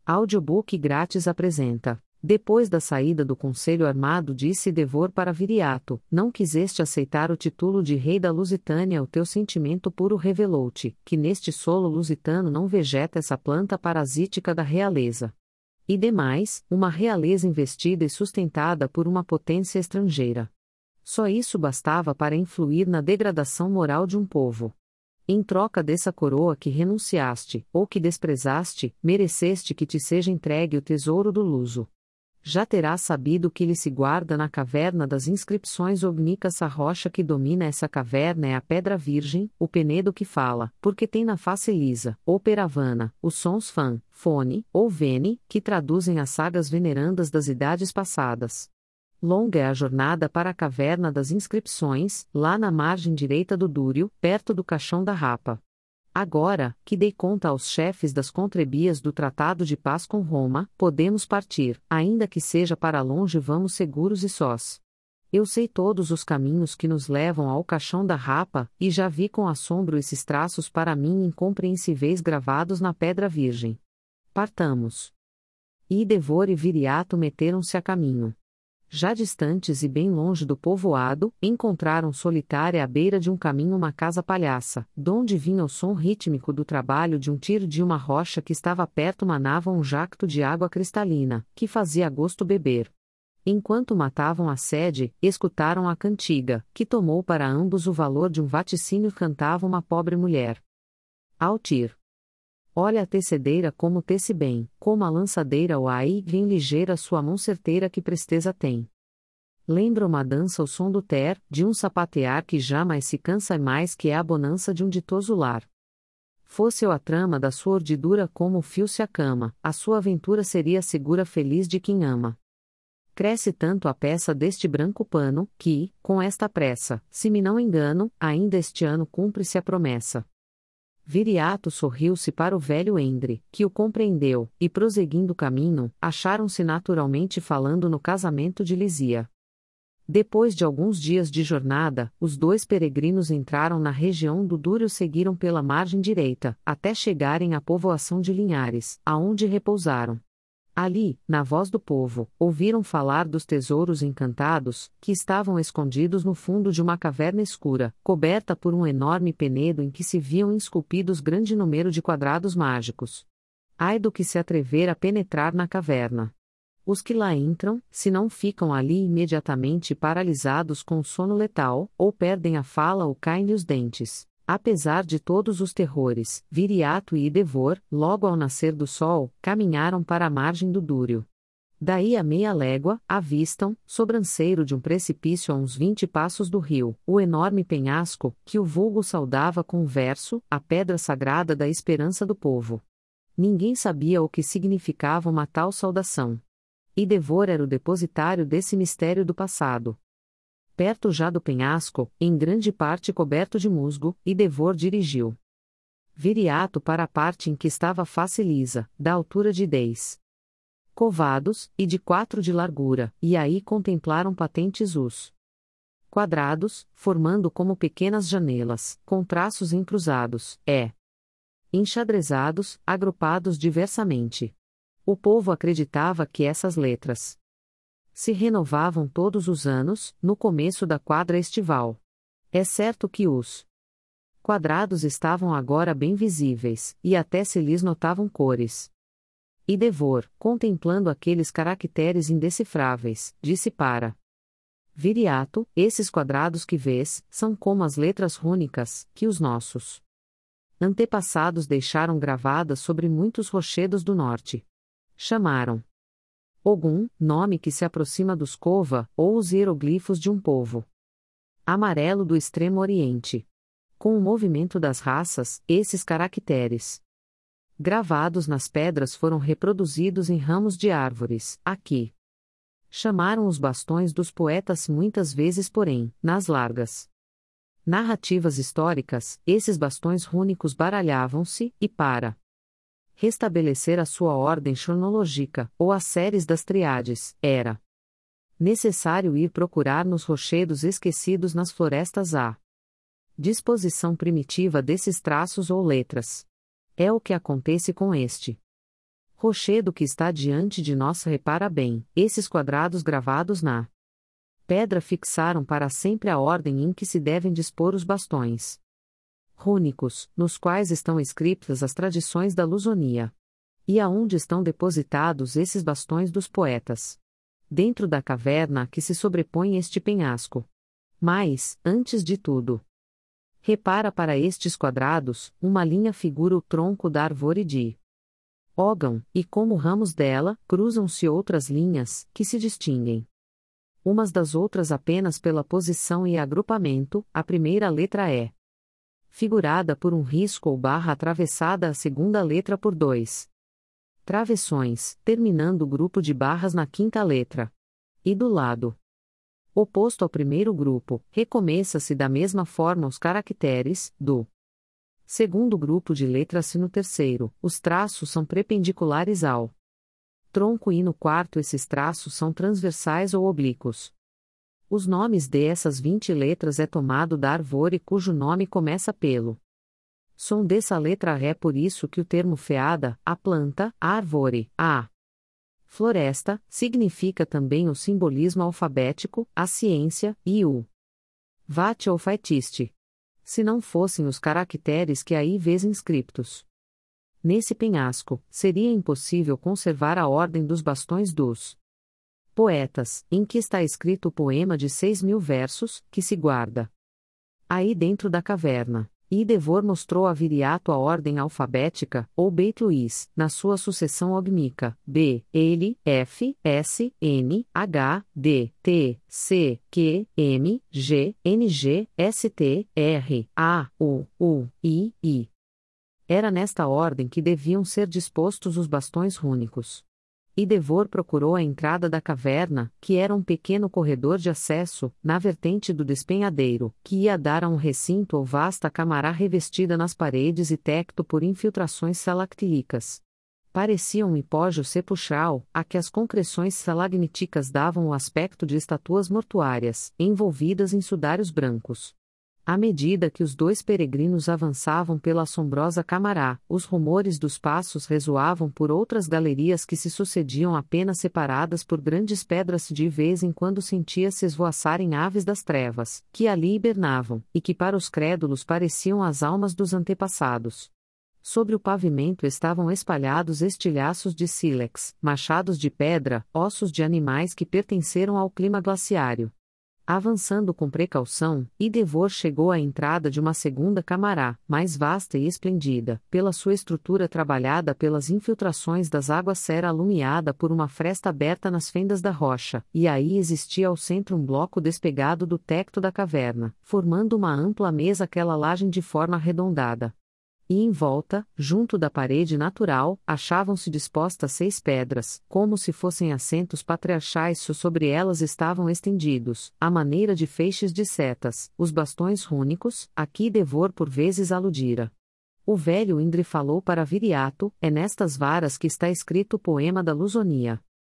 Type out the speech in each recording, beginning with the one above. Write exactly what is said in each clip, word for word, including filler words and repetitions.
Audiobook grátis apresenta. Depois da saída do Conselho Armado, disse Devor para Viriato: não quiseste aceitar o título de rei da Lusitânia, o teu sentimento puro revelou-te, que neste solo lusitano não vegeta essa planta parasítica da realeza. E demais, uma realeza investida e sustentada por uma potência estrangeira. Só isso bastava para influir na degradação moral de um povo. Em troca dessa coroa que renunciaste, ou que desprezaste, mereceste que te seja entregue o tesouro do luso. Já terás sabido que lhe se guarda na caverna das inscrições ognícas. A rocha que domina essa caverna é a pedra virgem, o penedo que fala, porque tem na face lisa, ou peravana, os sons fã, fone, ou vene, que traduzem as sagas venerandas das idades passadas. Longa é a jornada para a caverna das inscrições, lá na margem direita do Dúrio, perto do caixão da Rapa. Agora, que dei conta aos chefes das contrebias do Tratado de Paz com Roma, podemos partir, ainda que seja para longe, vamos seguros e sós. Eu sei todos os caminhos que nos levam ao caixão da Rapa, e já vi com assombro esses traços para mim incompreensíveis gravados na pedra virgem. Partamos. E Devor e Viriato meteram-se a caminho. Já distantes e bem longe do povoado, encontraram solitária à beira de um caminho uma casa palhaça, donde vinha o som rítmico do trabalho de um tiro de uma rocha que estava perto. Manava um jacto de água cristalina, que fazia gosto beber. Enquanto matavam a sede, escutaram a cantiga, que tomou para ambos o valor de um vaticínio. Cantava uma pobre mulher. Altir. Olha a tecedeira como tece bem, como a lançadeira o aí vem ligeira sua mão certeira, que presteza tem. Lembra uma dança o som do ter, de um sapatear que jamais se cansa, mais que é a bonança de um ditoso lar. Fosse eu a trama da sua urdidura como o fio se acama, a sua aventura seria segura feliz de quem ama. Cresce tanto a peça deste branco pano, que, com esta pressa, se me não engano, ainda este ano cumpre-se a promessa. Viriato sorriu-se para o velho Endre, que o compreendeu, e prosseguindo o caminho, acharam-se naturalmente falando no casamento de Lizia. Depois de alguns dias de jornada, os dois peregrinos entraram na região do Dúrio, seguiram pela margem direita, até chegarem à povoação de Linhares, aonde repousaram. Ali, na voz do povo, ouviram falar dos tesouros encantados, que estavam escondidos no fundo de uma caverna escura, coberta por um enorme penedo em que se viam esculpidos grande número de quadrados mágicos. Ai do que se atrever a penetrar na caverna. Os que lá entram, se não ficam ali imediatamente paralisados com sono letal, ou perdem a fala ou caem-lhe os dentes. Apesar de todos os terrores, Viriato e Devor, logo ao nascer do sol, caminharam para a margem do Dúrio. Daí a meia légua, avistam, sobranceiro de um precipício a uns vinte passos do rio, o enorme penhasco, que o vulgo saudava com o verso, a pedra sagrada da esperança do povo. Ninguém sabia o que significava uma tal saudação. E Devor era o depositário desse mistério do passado. Perto já do penhasco, em grande parte coberto de musgo, e Devor dirigiu Viriato para a parte em que estava a face lisa, da altura de dez covados, e de quatro de largura, e aí contemplaram patentes os quadrados, formando como pequenas janelas, com traços encruzados, é, enxadrezados, agrupados diversamente. O povo acreditava que essas letras se renovavam todos os anos, no começo da quadra estival. É certo que os quadrados estavam agora bem visíveis, e até se lhes notavam cores. E Devor, contemplando aqueles caracteres indecifráveis, disse para Viriato: esses quadrados que vês, são como as letras rúnicas, que os nossos antepassados deixaram gravadas sobre muitos rochedos do norte. Chamaram Ogum, nome que se aproxima dos Cova, ou os hieroglifos de um povo amarelo do extremo oriente. Com o movimento das raças, esses caracteres gravados nas pedras foram reproduzidos em ramos de árvores. Aqui chamaram os bastões dos poetas, muitas vezes, porém, nas largas narrativas históricas, esses bastões rúnicos baralhavam-se, e para restabelecer a sua ordem cronológica, ou as séries das triades, era necessário ir procurar nos rochedos esquecidos nas florestas a disposição primitiva desses traços ou letras. É o que acontece com este Rochedo que está diante de nós, repara bem, esses quadrados gravados na pedra fixaram para sempre a ordem em que se devem dispor os bastões rúnicos, nos quais estão escritas as tradições da Lusonia. E aonde estão depositados esses bastões dos poetas? Dentro da caverna a que se sobrepõe este penhasco. Mas, antes de tudo, repara para estes quadrados, uma linha figura o tronco da árvore de Ógão, e como ramos dela, cruzam-se outras linhas, que se distinguem umas das outras apenas pela posição e agrupamento. A primeira letra é figurada por um risco ou barra atravessada, a segunda letra por dois travessões, terminando o grupo de barras na quinta letra. E do lado oposto ao primeiro grupo, recomeça-se da mesma forma os caracteres do segundo grupo de letras e no terceiro, os traços são perpendiculares ao tronco e no quarto esses traços são transversais ou oblíquos. Os nomes dessas vinte letras é tomado da árvore cujo nome começa pelo som dessa letra é por isso que o termo feada, a planta, a árvore, a floresta, significa também o simbolismo alfabético, a ciência, e o vate ou faitiste. Se não fossem os caracteres que aí vês inscriptos nesse penhasco, seria impossível conservar a ordem dos bastões dos poetas, em que está escrito o poema de seis mil versos, que se guarda aí dentro da caverna. E Devor mostrou a Viriato a ordem alfabética, ou Beit Luís, na sua sucessão ogmica, B, L, F, S, N, H, D, T, C, Q, M, G, N, G, S, T, R, A, U, U, I, I. Era nesta ordem que deviam ser dispostos os bastões rúnicos. E Devor procurou a entrada da caverna, que era um pequeno corredor de acesso, na vertente do despenhadeiro, que ia dar a um recinto ou vasta camará revestida nas paredes e tecto por infiltrações salactílicas. Parecia um hipógeo sepulcral, a que as concreções salagníticas davam o aspecto de estatuas mortuárias, envolvidas em sudários brancos. À medida que os dois peregrinos avançavam pela assombrosa camará, os rumores dos passos ressoavam por outras galerias que se sucediam apenas separadas por grandes pedras. De vez em quando sentia-se esvoaçarem aves das trevas, que ali hibernavam, e que para os crédulos pareciam as almas dos antepassados. Sobre o pavimento estavam espalhados estilhaços de sílex, machados de pedra, ossos de animais que pertenceram ao clima glaciário. Avançando com precaução, Devor chegou à entrada de uma segunda camará, mais vasta e esplendida, pela sua estrutura trabalhada pelas infiltrações das águas, serra alumiada por uma fresta aberta nas fendas da rocha, e aí existia ao centro um bloco despegado do tecto da caverna, formando uma ampla mesa, aquela lajem de forma arredondada. E em volta, junto da parede natural, achavam-se dispostas seis pedras, como se fossem assentos patriarchais. Sobre elas estavam estendidos, à maneira de feixes de setas, os bastões rúnicos, a que Devor por vezes aludira. O velho Indre falou para Viriato: é nestas varas que está escrito o poema da Lusonia.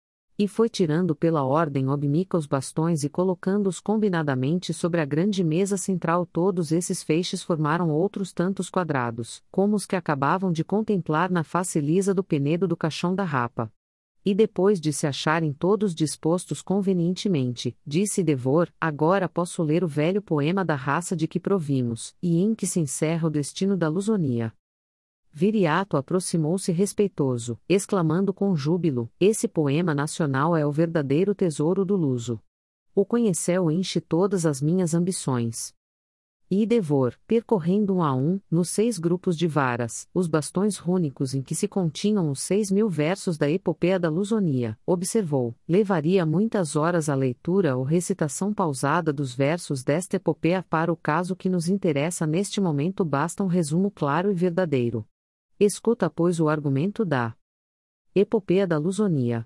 E foi tirando pela ordem ogmica os bastões e colocando-os combinadamente sobre a grande mesa central. Todos esses feixes formaram outros tantos quadrados, como os que acabavam de contemplar na face lisa do penedo do caixão da rapa. E depois de se acharem todos dispostos convenientemente, disse Devor: agora posso ler o velho poema da raça de que provimos, e em que se encerra o destino da Lusonia. Viriato aproximou-se respeitoso, exclamando com júbilo: esse poema nacional é o verdadeiro tesouro do luso. O conheceu enche todas as minhas ambições. E Devor, percorrendo um a um, nos seis grupos de varas, os bastões rúnicos em que se continham os seis mil versos da epopeia da Lusonia, observou: levaria muitas horas a leitura ou recitação pausada dos versos desta epopeia. Para o caso que nos interessa neste momento basta um resumo claro e verdadeiro. Escuta, pois, o argumento da epopeia da Lusonia.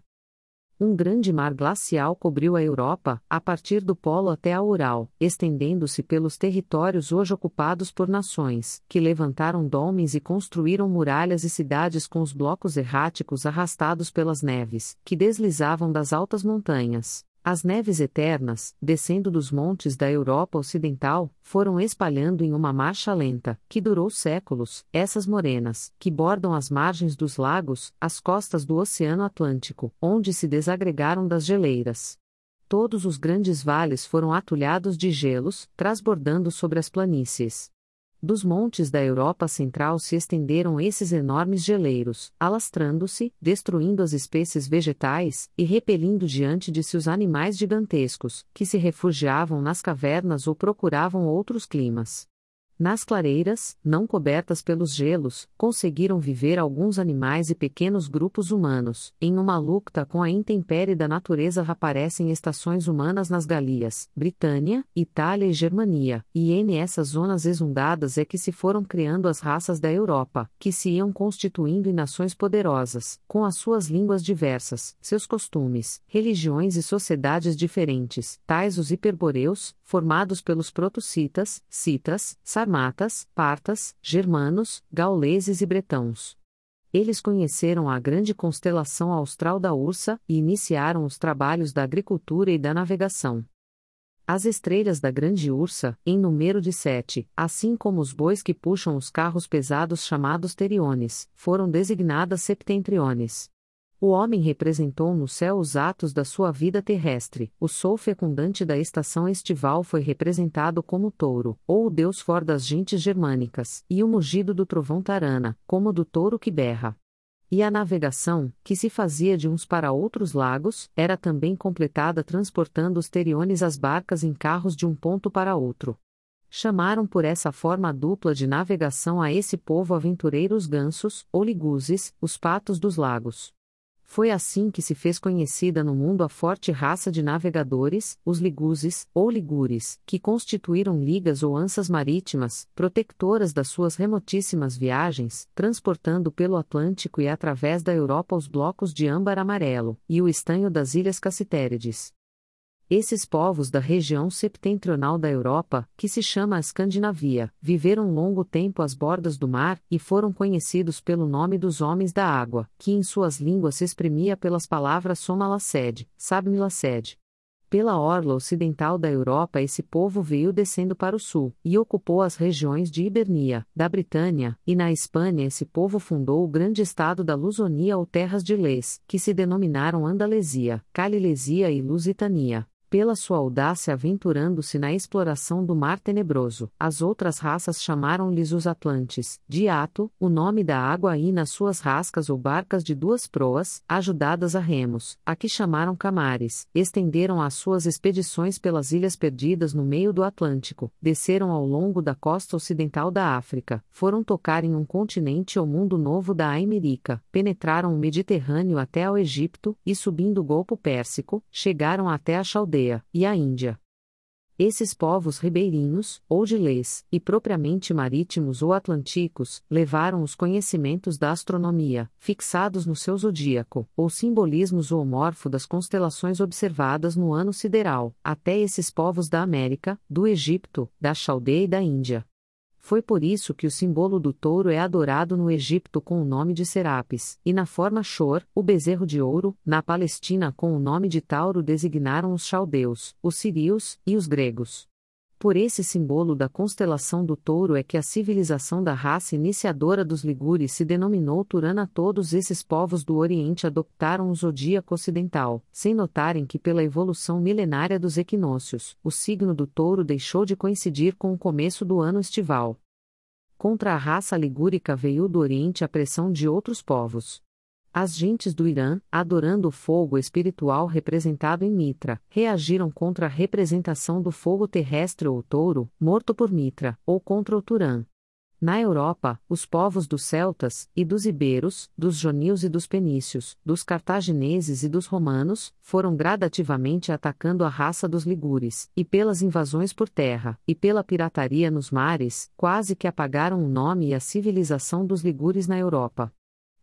Um grande mar glacial cobriu a Europa, a partir do Polo até a Ural, estendendo-se pelos territórios hoje ocupados por nações, que levantaram domes e construíram muralhas e cidades com os blocos erráticos arrastados pelas neves, que deslizavam das altas montanhas. As neves eternas, descendo dos montes da Europa Ocidental, foram espalhando em uma marcha lenta, que durou séculos, essas morenas, que bordam as margens dos lagos, as costas do Oceano Atlântico, onde se desagregaram das geleiras. Todos os grandes vales foram atulhados de gelos, transbordando sobre as planícies. Dos montes da Europa Central se estenderam esses enormes geleiros, alastrando-se, destruindo as espécies vegetais, e repelindo diante de si os animais gigantescos, que se refugiavam nas cavernas ou procuravam outros climas. Nas clareiras, não cobertas pelos gelos, conseguiram viver alguns animais e pequenos grupos humanos. Em uma luta com a intempérie da natureza aparecem estações humanas nas Galias, Britânia, Itália e Germania, e em essas zonas exundadas é que se foram criando as raças da Europa, que se iam constituindo em nações poderosas, com as suas línguas diversas, seus costumes, religiões e sociedades diferentes, tais os hiperboreus, formados pelos protocitas, citas, sarmatas, partas, germanos, gauleses e bretãos. Eles conheceram a grande constelação austral da Ursa e iniciaram os trabalhos da agricultura e da navegação. As estrelas da grande Ursa, em número de sete, assim como os bois que puxam os carros pesados chamados teriones, foram designadas septentriones. O homem representou no céu os atos da sua vida terrestre, o sol fecundante da estação estival foi representado como touro, ou o deus for das gentes germânicas, e o mugido do trovão tarana, como do touro que berra. E a navegação, que se fazia de uns para outros lagos, era também completada transportando os teriones as barcas em carros de um ponto para outro. Chamaram por essa forma dupla de navegação a esse povo aventureiro os gansos, ou liguzes, os patos dos lagos. Foi assim que se fez conhecida no mundo a forte raça de navegadores, os liguzes, ou ligures, que constituíram ligas ou ansas marítimas, protectoras das suas remotíssimas viagens, transportando pelo Atlântico e através da Europa os blocos de âmbar amarelo, e o estanho das ilhas Cassitérides. Esses povos da região septentrional da Europa, que se chama a Escandinavia, viveram longo tempo às bordas do mar, e foram conhecidos pelo nome dos Homens da Água, que em suas línguas se exprimia pelas palavras Somalaced, Sabmilaced. Pela orla ocidental da Europa esse povo veio descendo para o sul, e ocupou as regiões de Ibernia, da Britânia, e na Espanha esse povo fundou o grande estado da Lusonia ou Terras de Lés, que se denominaram Andalesia, Calilesia e Lusitania. Pela sua audácia aventurando-se na exploração do Mar Tenebroso, as outras raças chamaram-lhes os Atlantes, de Ato, o nome da água aí nas suas rascas ou barcas de duas proas, ajudadas a remos, a que chamaram Camares, estenderam as suas expedições pelas ilhas perdidas no meio do Atlântico, desceram ao longo da costa ocidental da África, foram tocar em um continente ou mundo novo da Aimerica, penetraram o Mediterrâneo até ao Egito, e subindo o Golfo Pérsico, chegaram até a Chaldeia e a Índia. Esses povos ribeirinhos, ou de lés, e propriamente marítimos ou atlânticos, levaram os conhecimentos da astronomia, fixados no seu zodíaco, ou simbolismo zoomorfo das constelações observadas no ano sideral, até esses povos da América, do Egito, da Chaldeia e da Índia. Foi por isso que o símbolo do touro é adorado no Egito com o nome de Serapis, e na forma Shor, o bezerro de ouro, na Palestina com o nome de Tauro designaram os chaldeus, os sírios, e os gregos. Por esse símbolo da constelação do touro é que a civilização da raça iniciadora dos ligures se denominou Turana. Todos esses povos do Oriente adoptaram o zodíaco ocidental, sem notarem que pela evolução milenária dos equinócios, o signo do touro deixou de coincidir com o começo do ano estival. Contra a raça ligúrica veio do Oriente a pressão de outros povos. As gentes do Irã, adorando o fogo espiritual representado em Mitra, reagiram contra a representação do fogo terrestre ou touro, morto por Mitra, ou contra o Turã. Na Europa, os povos dos celtas, e dos iberos, dos jonios e dos penícios, dos cartagineses e dos romanos, foram gradativamente atacando a raça dos ligures, e pelas invasões por terra, e pela pirataria nos mares, quase que apagaram o nome e a civilização dos ligures na Europa.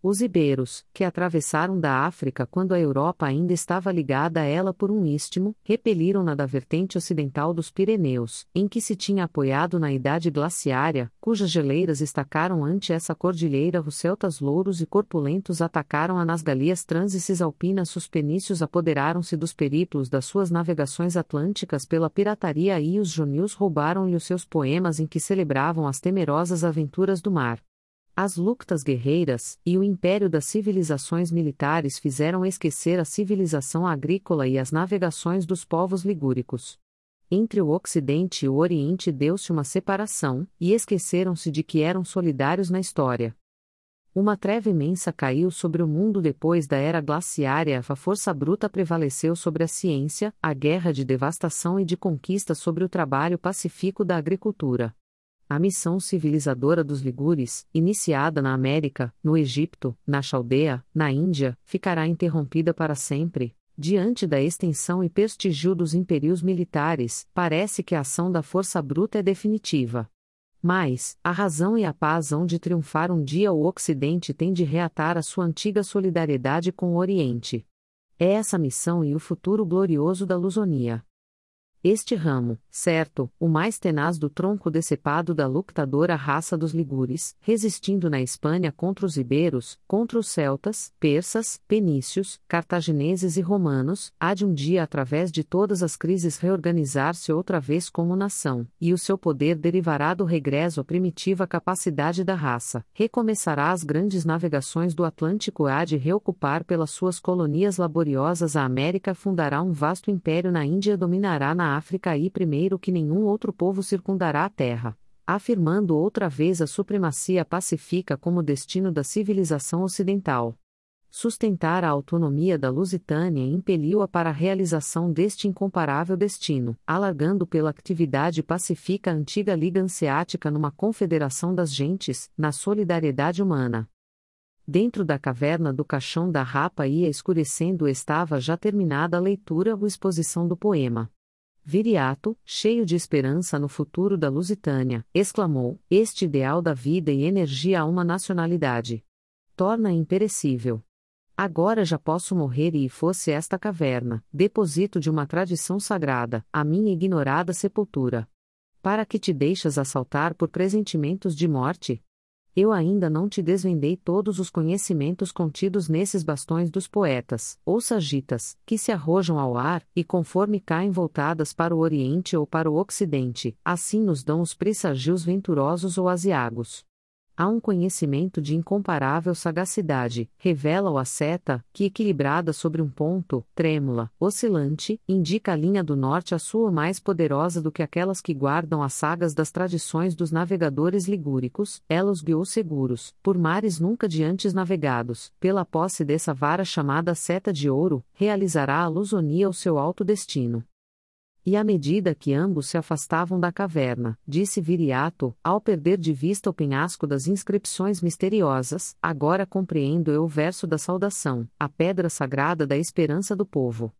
Os iberos, que atravessaram da África quando a Europa ainda estava ligada a ela por um istmo, repeliram-na da vertente ocidental dos Pirineus, em que se tinha apoiado na idade glaciária, cujas geleiras estacaram ante essa cordilheira. Os celtas louros e corpulentos atacaram-a nas galias transcisalpinas. Os fenícios apoderaram-se dos periplos das suas navegações atlânticas pela pirataria e os jônios roubaram-lhe os seus poemas em que celebravam as temerosas aventuras do mar. As luctas guerreiras, e o império das civilizações militares fizeram esquecer a civilização agrícola e as navegações dos povos ligúricos. Entre o Ocidente e o Oriente deu-se uma separação, e esqueceram-se de que eram solidários na história. Uma treva imensa caiu sobre o mundo depois da era glaciária. A força bruta prevaleceu sobre a ciência, a guerra de devastação e de conquista sobre o trabalho pacífico da agricultura. A missão civilizadora dos ligures, iniciada na América, no Egito, na Chaldea, na Índia, ficará interrompida para sempre. Diante da extensão e prestígio dos impérios militares, parece que a ação da força bruta é definitiva. Mas, a razão e a paz hão de triunfar um dia. O Ocidente tem de reatar a sua antiga solidariedade com o Oriente. É essa a missão e o futuro glorioso da Lusonia. Este ramo, certo, o mais tenaz do tronco decepado da luctadora raça dos ligures, resistindo na Espanha contra os iberos, contra os celtas, persas, penícios, cartagineses e romanos, há de um dia através de todas as crises reorganizar-se outra vez como nação, e o seu poder derivará do regresso à primitiva capacidade da raça, recomeçará as grandes navegações do Atlântico, há de reocupar pelas suas colonias laboriosas a América, fundará um vasto império na Índia, dominará na África e primeiro que nenhum outro povo circundará a terra, afirmando outra vez a supremacia pacífica como destino da civilização ocidental. Sustentar a autonomia da Lusitânia impeliu-a para a realização deste incomparável destino, alargando pela atividade pacífica a antiga Liga Hanseática numa confederação das gentes, na solidariedade humana. Dentro da caverna do caixão da rapa ia escurecendo, estava já terminada a leitura ou exposição do poema. Viriato, cheio de esperança no futuro da Lusitânia, exclamou: este ideal da vida e energia a uma nacionalidade. Torna imperecível. Agora já posso morrer e fosse esta caverna, depósito de uma tradição sagrada, a minha ignorada sepultura. Para que te deixas assaltar por presentimentos de morte? Eu ainda não te desvendei todos os conhecimentos contidos nesses bastões dos poetas, ou sagitas, que se arrojam ao ar, e conforme caem voltadas para o Oriente ou para o Ocidente, assim nos dão os presságios venturosos ou aziagos. Há um conhecimento de incomparável sagacidade, revela-o a seta, que equilibrada sobre um ponto, trêmula, oscilante, indica a linha do norte, a sua mais poderosa do que aquelas que guardam as sagas das tradições dos navegadores ligúricos, ela os guiou seguros, por mares nunca de antes navegados, pela posse dessa vara chamada seta de ouro, realizará a Lusonia o seu alto destino. E à medida que ambos se afastavam da caverna, disse Viriato, ao perder de vista o penhasco das inscrições misteriosas, agora compreendo eu o verso da saudação, a pedra sagrada da esperança do povo.